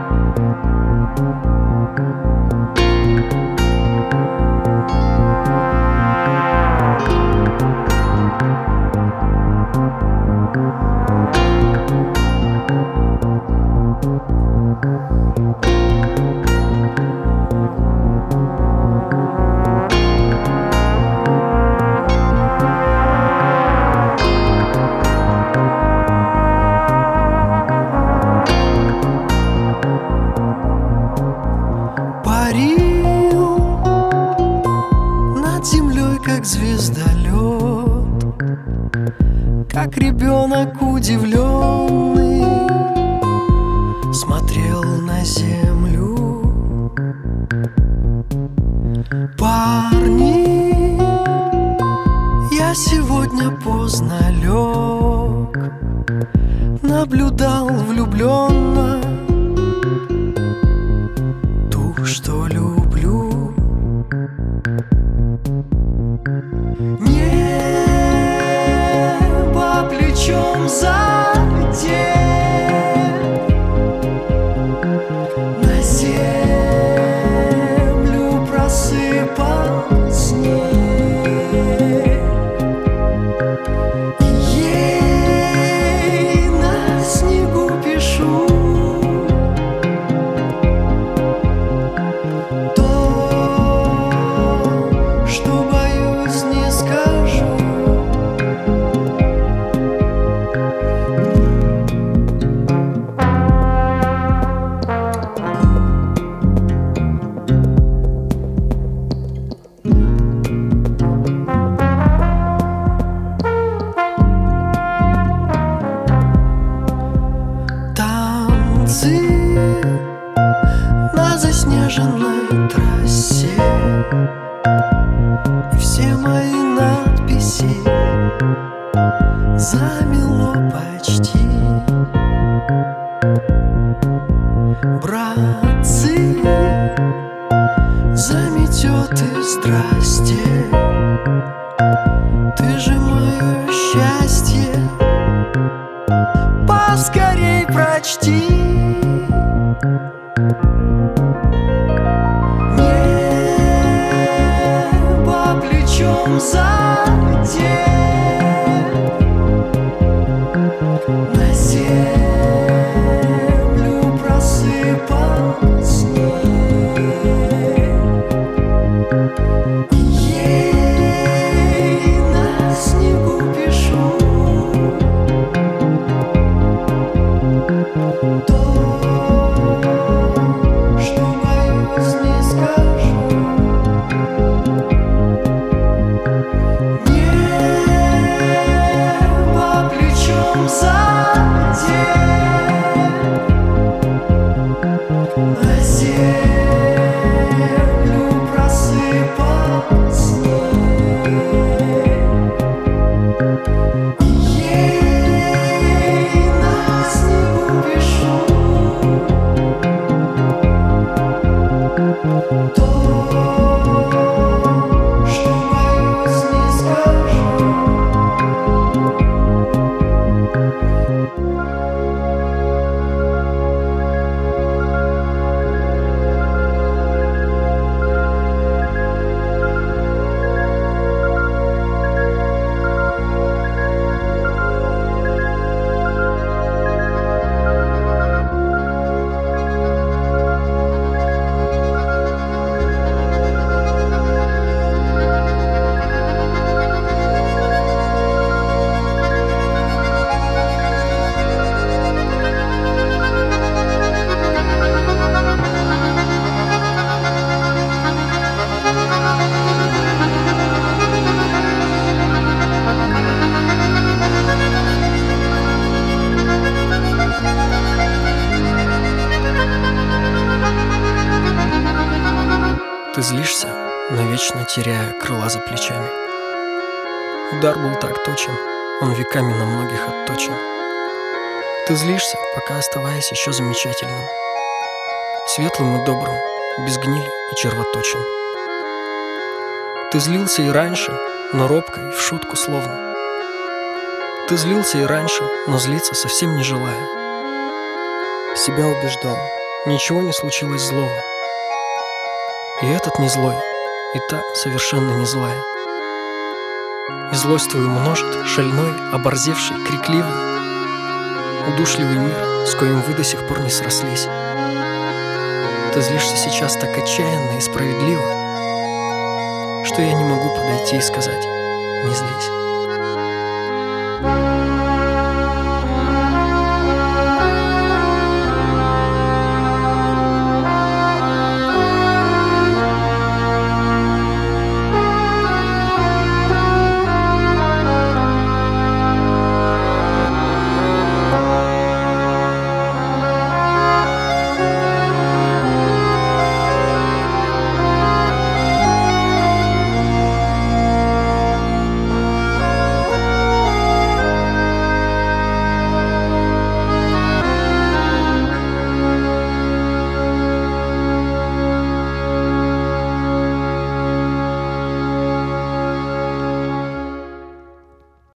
Как звездолет, как ребенок удивленный, смотрел на землю. Парни, я сегодня поздно лег, наблюдал влюбленно ту, что люблю. Небо плечом задев, на землю просыпал снег, и ей на снегу пишу то, что боюсь не скажу. Танцы на заснеженной трассе, и все мои надписи замело почти. Братцы, заметет и здрасте, ты же мое счастье, поскорей прочти. Небо плечом задев, на землю просыпал снег, и ей на снегу пишу то, что боюсь не скажу. Небо плечом задев, на землю просыпал снег, и ей на снегу пишу то, что боюсь не скажу. Ты злишься, навечно теряя крыла за плечами. Удар был так точен, он веками на многих отточен. Ты злишься, пока оставаясь еще замечательным, светлым и добрым, без гнили и червоточин. Ты злился и раньше, но робко и в шутку словно. Ты злился и раньше, но злиться совсем не желая. Себя убеждал, ничего не случилось злого. И этот не злой, и та совершенно не злая. И злость твою множит шальной, оборзевший, крикливый, удушливый мир, с коим вы до сих пор не срослись. Ты злишься сейчас так отчаянно и справедливо, что я не могу подойти и сказать: не злись.